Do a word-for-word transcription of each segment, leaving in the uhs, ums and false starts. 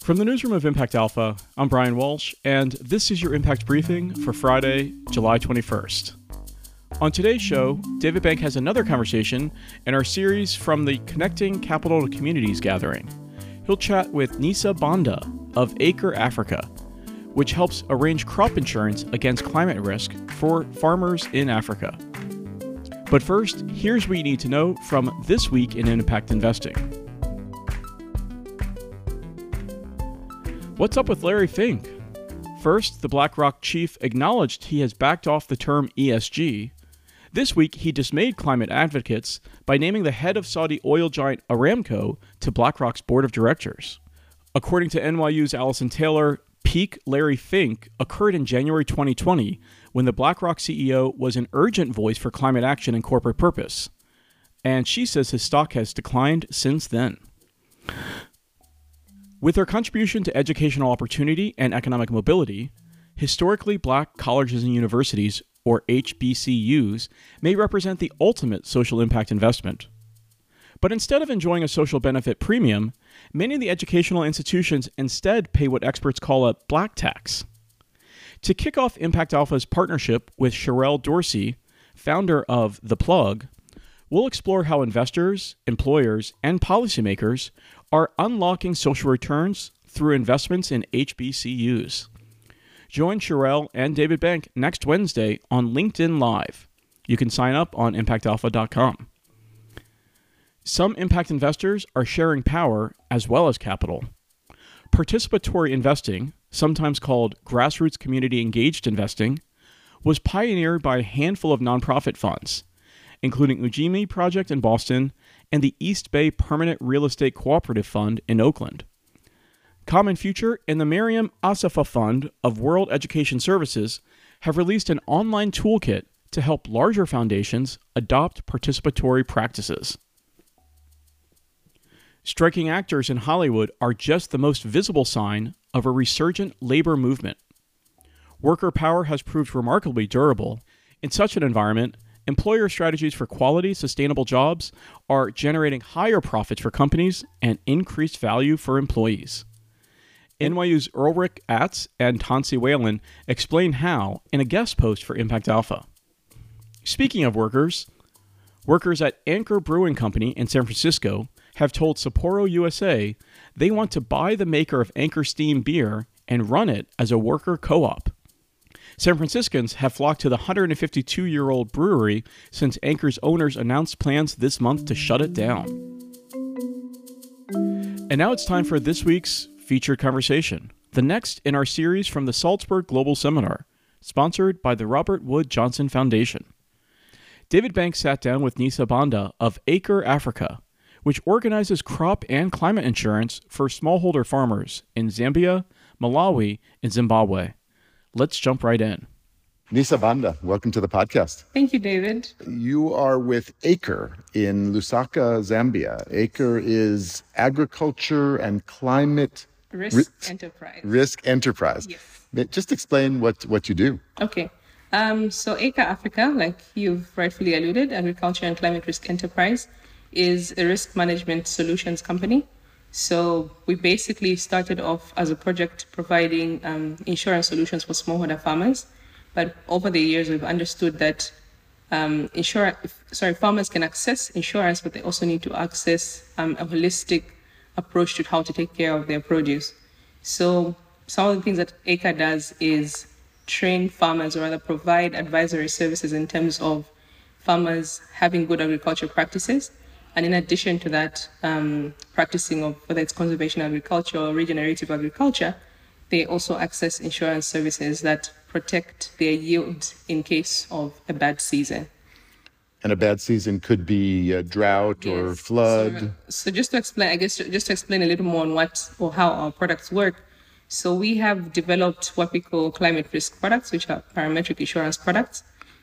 From the newsroom of Impact Alpha, I'm Brian Walsh, and this is your Impact Briefing for Friday, July twenty-first. On today's show, David Bank has another conversation in our series from the Connecting Capital to Communities gathering. He'll chat with Nisa Banda of Acre Africa, which helps arrange crop insurance against climate risk for farmers in Africa. But first, here's what you need to know from This Week in Impact Investing. What's up with Larry Fink? First, the BlackRock chief acknowledged he has backed off the term E S G. This week, he dismayed climate advocates by naming the head of Saudi oil giant Aramco to BlackRock's board of directors. According to N Y U's Allison Taylor, peak Larry Fink occurred in January twenty twenty when the BlackRock C E O was an urgent voice for climate action and corporate purpose. And she says his stock has declined since then. With their contribution to educational opportunity and economic mobility, historically black colleges and universities, or H B C Us, may represent the ultimate social impact investment. But instead of enjoying a social benefit premium, many of the educational institutions instead pay what experts call a black tax. To kick off Impact Alpha's partnership with Sherelle Dorsey, founder of The Plug, we'll explore how investors, employers, and policymakers are unlocking social returns through investments in H B C Us. Join Sherelle and David Bank next Wednesday on LinkedIn Live. You can sign up on impact alpha dot com. Some impact investors are sharing power as well as capital. Participatory investing, sometimes called grassroots community engaged investing, was pioneered by a handful of nonprofit funds, including Ujimi Project in Boston and the East Bay Permanent Real Estate Cooperative Fund in Oakland. Common Future and the Miriam Asafa Fund of World Education Services have released an online toolkit to help larger foundations adopt participatory practices. Striking actors in Hollywood are just the most visible sign of a resurgent labor movement. Worker power has proved remarkably durable. In such an environment, employer strategies for quality, sustainable jobs are generating higher profits for companies and increased value for employees. N Y U's Ulrich Atz and Hansi Whalen explain how in a guest post for Impact Alpha. Speaking of workers, workers at Anchor Brewing Company in San Francisco have told Sapporo U S A they want to buy the maker of Anchor Steam beer and run it as a worker co-op. San Franciscans have flocked to the one hundred fifty-two-year-old brewery since Anchor's owners announced plans this month to shut it down. And now it's time for this week's featured conversation, the next in our series from the Salzburg Global Seminar, sponsored by the Robert Wood Johnson Foundation. David Bank sat down with Nisa Banda of Acre Africa, which organizes crop and climate insurance for smallholder farmers in Zambia, Malawi, and Zimbabwe. Let's jump right in. Nisa Banda, welcome to the podcast. Thank you, David. You are with Acre in Lusaka, Zambia. Acre is agriculture and climate risk ri- enterprise. Risk enterprise. Yes. Just explain what, what you do. Okay. Um, so Acre Africa, like you've rightfully alluded, agriculture and climate risk enterprise is a risk management solutions company. So we basically started off as a project providing um, insurance solutions for smallholder farmers. But over the years, we've understood that um, insurance, sorry, farmers can access insurance, but they also need to access um, a holistic approach to how to take care of their produce. So some of the things that Acre does is train farmers, or rather provide advisory services in terms of farmers having good agricultural practices. And in addition to that, um, practicing of whether it's conservation agriculture or regenerative agriculture, they also access insurance services that protect their yield in case of a bad season. And a bad season could be a drought Yes. or flood. So, so just to explain, I guess, just to explain a little more on what or how our products work. So we have developed what we call climate risk products, which are parametric insurance products.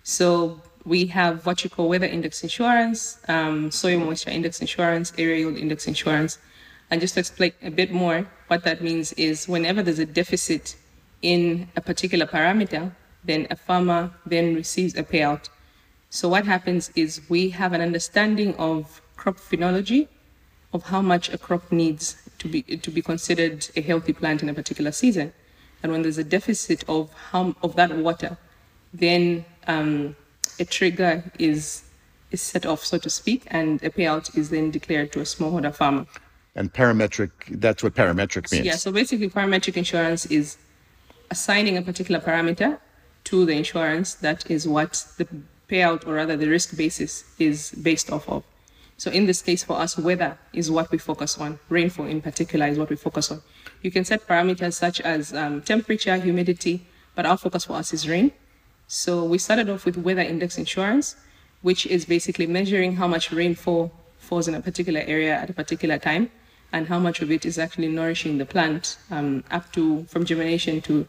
So we have what you call weather index insurance, um, soil moisture index insurance, area yield index insurance. And just to explain a bit more, what that means is whenever there's a deficit in a particular parameter, then a farmer then receives a payout. So what happens is we have an understanding of crop phenology, of how much a crop needs to be to be considered a healthy plant in a particular season. And when there's a deficit of how of that water, then um, a trigger is is set off, so to speak, and a payout is then declared to a smallholder farmer. And parametric, that's what parametric means. Yeah, so basically parametric insurance is assigning a particular parameter to the insurance that is what the payout, or rather the risk basis, is based off of. So in this case for us, weather is what we focus on. Rainfall in particular is what we focus on. You can set parameters such as um, temperature, humidity, but our focus for us is rain. So we started off with weather index insurance, which is basically measuring how much rainfall falls in a particular area at a particular time, and how much of it is actually nourishing the plant um, up to, from germination to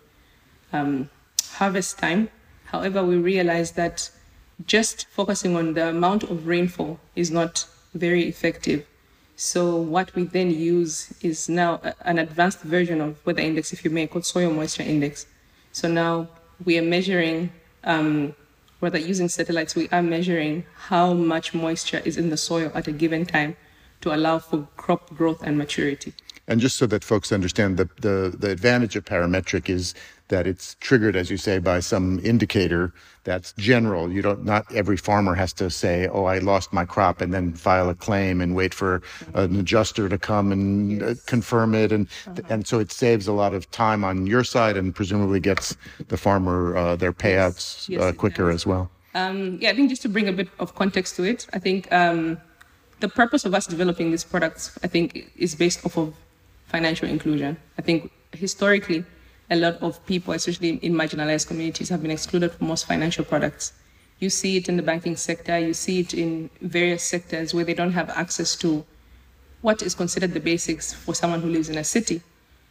um, harvest time. However, we realized that just focusing on the amount of rainfall is not very effective. So what we then use is now an advanced version of weather index, if you may, called soil moisture index. So now we are measuring, um, whether using satellites, we are measuring how much moisture is in the soil at a given time to allow for crop growth and maturity. And just so that folks understand, the, the, the advantage of parametric is that it's triggered, as you say, by some indicator that's general. You don't, not every farmer has to say, oh, I lost my crop, and then file a claim and wait for an adjuster to come and yes. uh, confirm it. And, uh-huh. and so it saves a lot of time on your side, and presumably gets the farmer uh, their payouts yes. Yes, uh, quicker as well. Um, yeah, I think just to bring a bit of context to it, I think um, the purpose of us developing these products, I think, is based off of financial inclusion. I think historically, a lot of people, especially in marginalized communities, have been excluded from most financial products. You see it in the banking sector, you see it in various sectors where they don't have access to what is considered the basics for someone who lives in a city.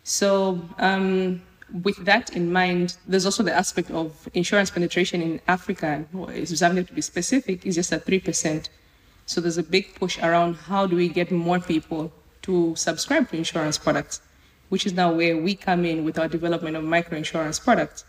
So um, with that in mind, there's also the aspect of insurance penetration in Africa, or Zambia to be specific, is just at three percent. So there's a big push around how do we get more people to subscribe to insurance products, which is now where we come in with our development of microinsurance products.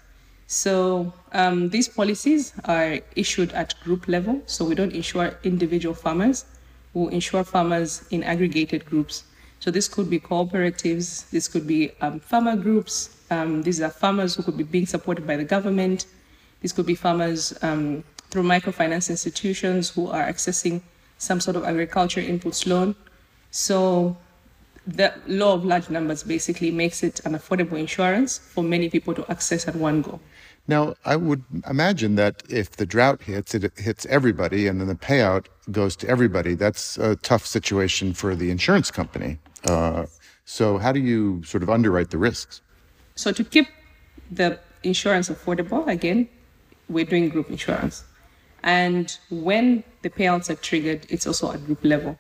So um, these policies are issued at group level, so we don't insure individual farmers, we insure farmers in aggregated groups. So this could be cooperatives, this could be um, farmer groups, um, these are farmers who could be being supported by the government, these could be farmers um, through microfinance institutions who are accessing some sort of agriculture inputs loan. So the law of large numbers basically makes it an affordable insurance for many people to access at one go. Now, I would imagine that if the drought hits, it hits everybody, and then the payout goes to everybody. That's a tough situation for the insurance company. Uh, so how do you sort of underwrite the risks? So to keep the insurance affordable, again, we're doing group insurance. And when the payouts are triggered, it's also at group level.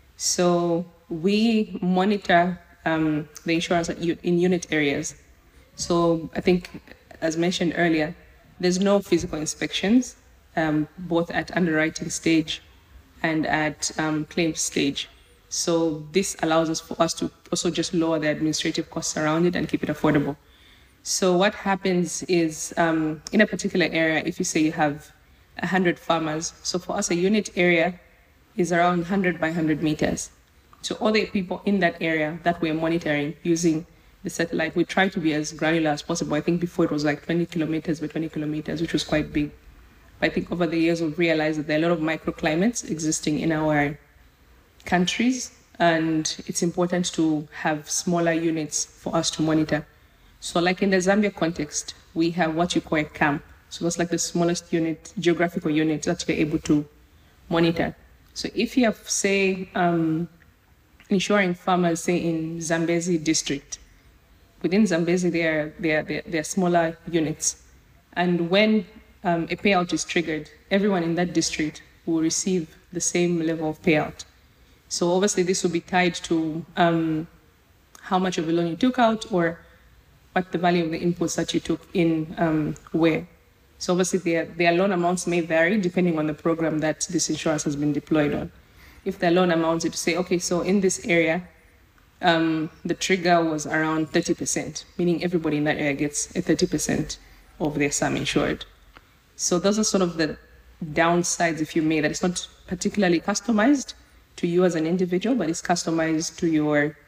So we monitor um, the insurance in unit areas. So I think, as mentioned earlier, there's no physical inspections, um, both at underwriting stage and at um, claims stage. So this allows us for us to also just lower the administrative costs around it and keep it affordable. So what happens is, um, in a particular area, if you say you have one hundred farmers, so for us a unit area is around one hundred by one hundred meters. So all the people in that area that we're monitoring using the satellite, we try to be as granular as possible. I think before it was like twenty kilometers by twenty kilometers, which was quite big. But I think over the years we've realized that there are a lot of microclimates existing in our countries, and it's important to have smaller units for us to monitor. So like in the Zambia context, we have what you call a camp. So that's like the smallest unit, geographical unit that you're able to monitor. So if you have, say, um, insuring farmers, say, in Zambezi district, within Zambezi, there are, there, are, there are smaller units. And when um, a payout is triggered, everyone in that district will receive the same level of payout. So obviously, this will be tied to um, how much of a loan you took out or what the value of the inputs that you took in um, where. So obviously, their, their loan amounts may vary depending on the program that this insurance has been deployed on. If their loan amounts, to say, okay, so in this area, um, the trigger was around thirty percent, meaning everybody in that area gets a thirty percent of their sum insured. So those are sort of the downsides, if you may, that it's not particularly customized to you as an individual, but it's customized to your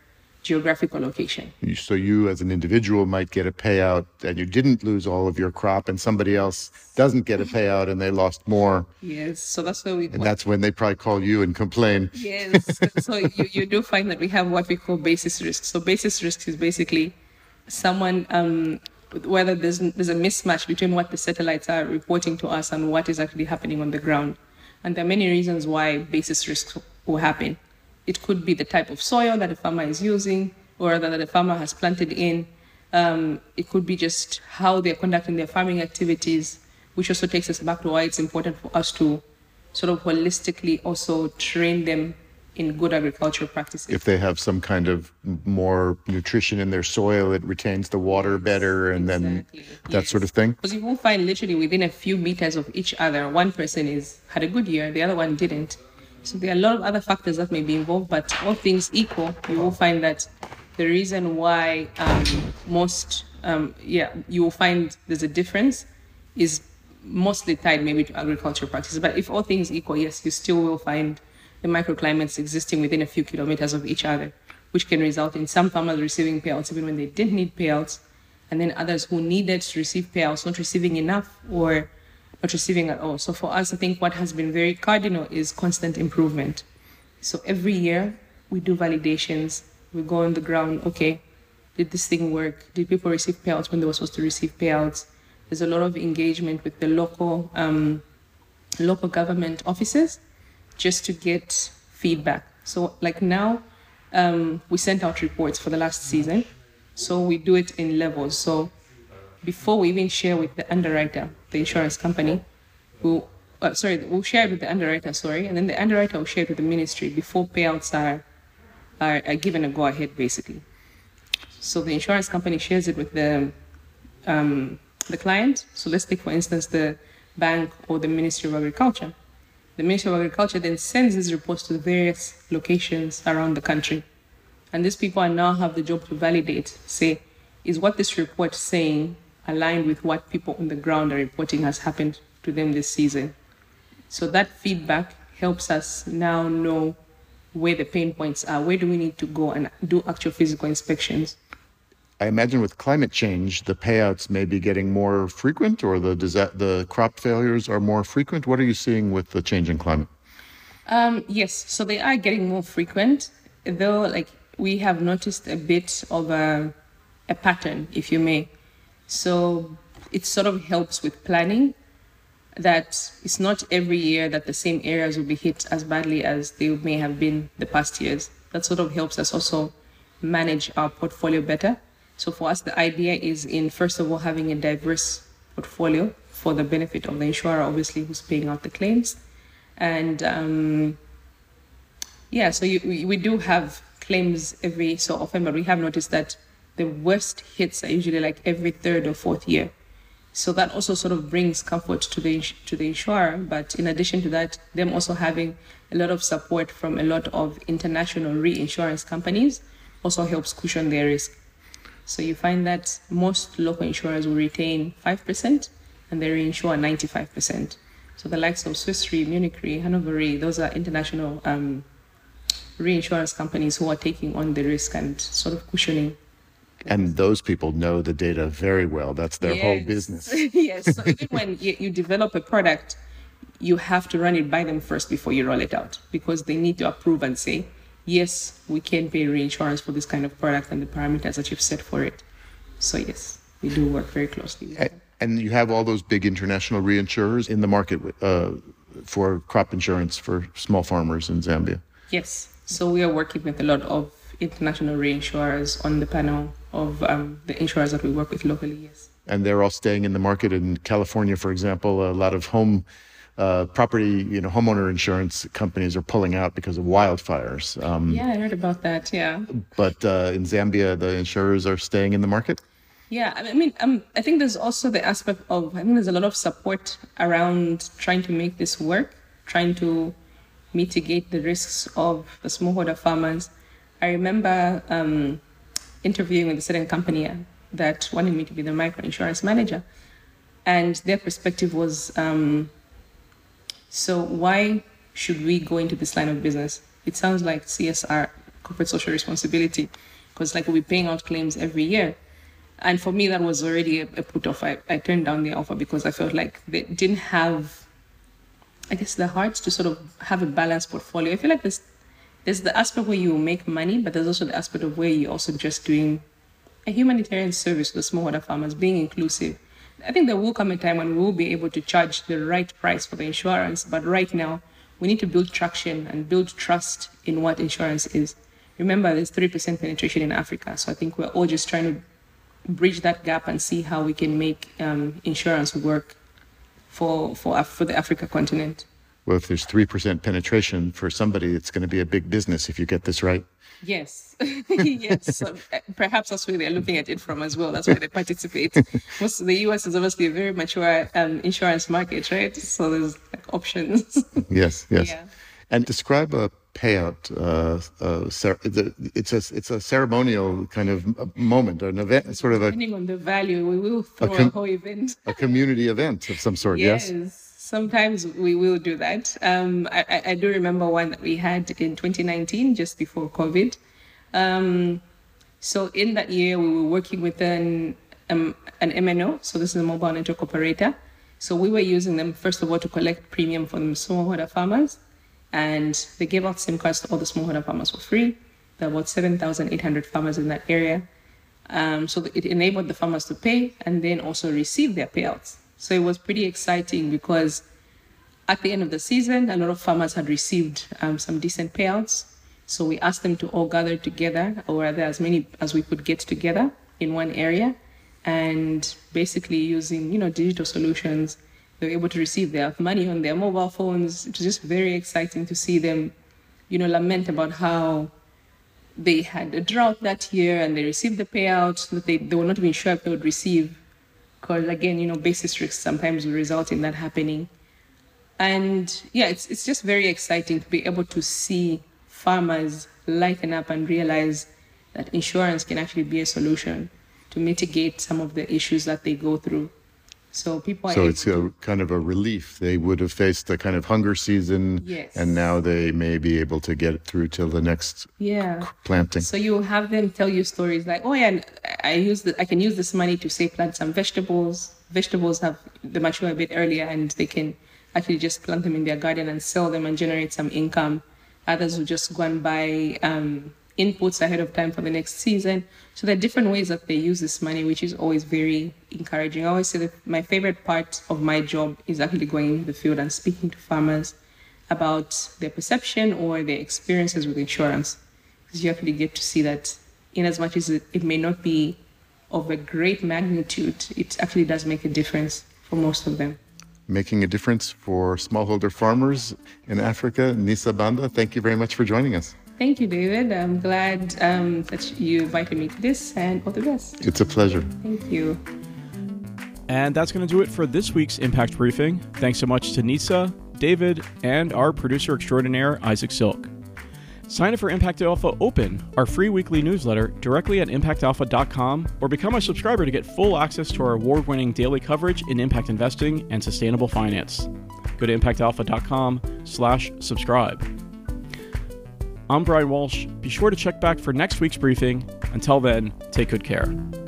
geographical location. You- So you as an individual might get a payout and you didn't lose all of your crop, and somebody else doesn't get a payout and they lost more. Yes, so that's where we. And that's when they probably call you and complain. Yes, so you, you do find that we have what we call basis risk. So basis risk is basically someone, um, whether there's, there's a mismatch between what the satellites are reporting to us and what is actually happening on the ground. And there are many reasons why basis risk will happen. It could be the type of soil that the farmer is using or that the farmer has planted in. Um, it could be just how they're conducting their farming activities, which also takes us back to why it's important for us to sort of holistically also train them in good agricultural practices. If they have some kind of more nutrition in their soil, it retains the water better, and Exactly. then that Yes. sort of thing. Because you will find literally within a few meters of each other, one person is had a good year, the other one didn't. So there are a lot of other factors that may be involved, but all things equal, you will find that the reason why um, most, um, yeah, you will find there's a difference is mostly tied maybe to agricultural practices. But if all things equal, yes, you still will find the microclimates existing within a few kilometers of each other, which can result in some farmers receiving payouts even when they didn't need payouts, and then others who needed to receive payouts not receiving enough or not receiving at all. So for us, I think what has been very cardinal is constant improvement. So every year we do validations, we go on the ground, okay, did this thing work? Did people receive payouts when they were supposed to receive payouts? There's a lot of engagement with the local um, local government offices just to get feedback. So like now, um, we sent out reports for the last season. So we do it in levels. So before we even share with the underwriter, the insurance company, we'll, uh, sorry, we'll share it with the underwriter, sorry, and then the underwriter will share it with the ministry before payouts are, are, are given a go-ahead, basically. So the insurance company shares it with the um, the client. So let's take, for instance, the bank or the Ministry of Agriculture. The Ministry of Agriculture then sends these reports to the various locations around the country. And these people now have the job to validate, say, is what this report saying aligned with what people on the ground are reporting has happened to them this season? So that feedback helps us now know where the pain points are, where do we need to go and do actual physical inspections. I imagine with climate change, the payouts may be getting more frequent, or the disa- the crop failures are more frequent. What are you seeing with the change in climate? Um, yes, so they are getting more frequent, though like we have noticed a bit of a, a pattern, if you may. So it sort of helps with planning, that it's not every year that the same areas will be hit as badly as they may have been the past years. That sort of helps us also manage our portfolio better. So for us, the idea is in, first of all, having a diverse portfolio for the benefit of the insurer, obviously, who's paying out the claims. And um, yeah, so you, we, we do have claims every so often, but we have noticed that the worst hits are usually like every third or fourth year. So that also sort of brings comfort to the to the insurer. But in addition to that, them also having a lot of support from a lot of international reinsurance companies also helps cushion their risk. So you find that most local insurers will retain five percent and they reinsure ninety-five percent. So the likes of Swiss Re, Munich Re, Hannover Re, those are international um, reinsurance companies who are taking on the risk and sort of cushioning. And those people know the data very well. That's their whole Yes. business. Yes. So even when you, you develop a product, you have to run it by them first before you roll it out, because they need to approve and say, yes, we can pay reinsurance for this kind of product and the parameters that you've set for it. So yes, we do work very closely with A- them. And you have all those big international reinsurers in the market uh, for crop insurance for small farmers in Zambia. Yes. So we are working with a lot of international reinsurers on the panel of um, the insurers that we work with locally, yes. And they're all staying in the market. In California, for example, a lot of home uh, property, you know, homeowner insurance companies are pulling out because of wildfires. Um, Yeah, I heard about that, yeah. But uh, in Zambia, the insurers are staying in the market. Yeah, I mean, um, I think there's also the aspect of, I think there's a lot of support around trying to make this work, trying to mitigate the risks of the smallholder farmers. I remember um, interviewing with a certain company that wanted me to be the microinsurance manager. And their perspective was, um, so why should we go into this line of business? It sounds like C S R, corporate social responsibility. because like we'll be paying out claims every year. And for me, that was already a, a put off. I, I turned down the offer because I felt like they didn't have, I guess, the heart to sort of have a balanced portfolio. I feel like there's, there's the aspect where you make money, but there's also the aspect of where you're also just doing a humanitarian service to the smallholder farmers, being inclusive. I think there will come a time when we will be able to charge the right price for the insurance, but right now we need to build traction and build trust in what insurance is. Remember, there's three percent penetration in Africa, so I think we're all just trying to bridge that gap and see how we can make um, insurance work for for for the Africa continent. Well, if there's three percent penetration for somebody, it's going to be a big business if you get this right. Yes, yes. So perhaps that's where they're looking at it from as well. That's why they participate. Most of the U S is obviously a very mature um, insurance market, right? So there's like options. Yes, yes. Yeah. And describe a payout. Uh, uh, cer- the, it's a it's a ceremonial kind of moment, or an event, sort of a Depending on the value, we will throw a, com- a whole event. a community event of some sort. Yes. Yes. Sometimes we will do that. Um, I, I do remember one that we had in twenty nineteen, just before COVID. Um, so in that year, we were working with an um, an M N O. So this is a mobile network operator. So we were using them, first of all, to collect premium from smallholder farmers. And they gave out SIM cards to all the smallholder farmers for free. There were about seven thousand eight hundred farmers in that area. Um, so it enabled the farmers to pay and then also receive their payouts. So it was pretty exciting because at the end of the season, a lot of farmers had received um, some decent payouts. So we asked them to all gather together, or rather as many as we could get together in one area. And basically using, you know, digital solutions, they were able to receive their money on their mobile phones. It was just very exciting to see them, you know, lament about how they had a drought that year and they received the payout that they, they were not even sure if they would receive. Because again, you know, basis risks sometimes will result in that happening. And yeah, it's it's just very exciting to be able to see farmers lighten up and realize that insurance can actually be a solution to mitigate some of the issues that they go through. So people are So it's a kind of a relief. They would have faced a kind of hunger season, Yes. and now they may be able to get through till the next yeah. planting. So you have them tell you stories like, oh yeah, I use the, I can use this money to say plant some vegetables. Vegetables have they mature a bit earlier, and they can actually just plant them in their garden and sell them and generate some income. Others will just go and buy um, inputs ahead of time for the next season. So there are different ways that they use this money, which is always very encouraging. I always say that my favorite part of my job is actually going into the field and speaking to farmers about their perception or their experiences with insurance. Because you actually get to see that in as much as it, it may not be of a great magnitude, it actually does make a difference for most of them. Making a difference for smallholder farmers in Africa. Nisa Banda, thank you very much for joining us. Thank you, David. I'm glad um, that you invited me to this, and all the best. It's a pleasure. Thank you. And that's going to do it for this week's Impact Briefing. Thanks so much to Nisa, David, and our producer extraordinaire, Isaac Silk. Sign up for Impact Alpha Open, our free weekly newsletter, directly at impact alpha dot com, or become a subscriber to get full access to our award-winning daily coverage in impact investing and sustainable finance. Go to impact alpha dot com slash subscribe. I'm Brian Walsh. Be sure to check back for next week's briefing. Until then, take good care.